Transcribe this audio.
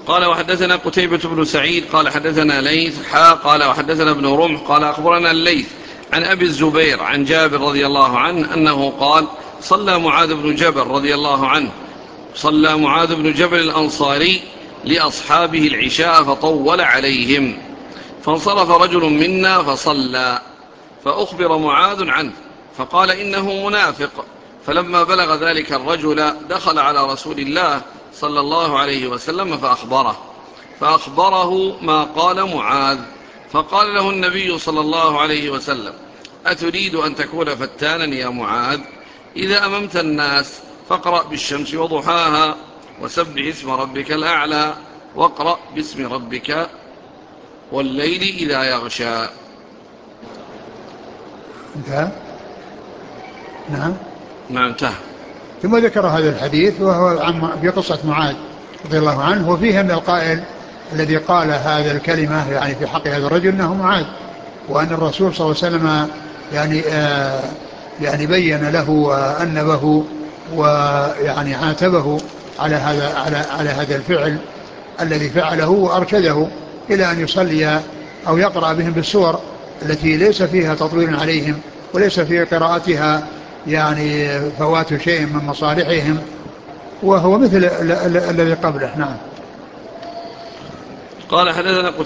قال وحدثنا قتيبة بن سعيد قال حدثنا ليث قال وحدثنا ابن رمح قال أخبرنا الليث عن أبي الزبير عن جابر رضي الله عنه أنه قال صلى معاذ بن جبل رضي الله عنه صلى معاذ بن جبل الأنصاري لأصحابه العشاء فطول عليهم، فانصرف رجل منا فصلى، فأخبر معاذ عنه فقال إنه منافق. فلما بلغ ذلك الرجل دخل على رسول الله صلى الله عليه وسلم فأخبره ما قال معاذ، فقال له النبي صلى الله عليه وسلم: أتريد أن تكون فتانا يا معاذ؟ إذا أممت الناس فاقرأ بالشمس وضحاها وسبح اسم ربك الأعلى واقرأ باسم ربك والليل إذا يغشى. انتهى. نعم. نعم انتهى. ثم ذكر هذا الحديث وهو في قصة معاذ رضي الله عنه، وفيه أن القائل الذي قال هذا الكلمة يعني في حق هذا الرجل أنه معاذ، وأن الرسول صلى الله عليه وسلم يعني بين له وأنبه ويعني عاتبه على هذا الفعل الذي فعله، وأرشده إلى أن يصلي أو يقرأ بهم بالسور التي ليس فيها تطويل عليهم وليس في قراءتها يعني فوات شيء من مصالحهم، وهو مثل الذي قبله. نعم. قال حدثنا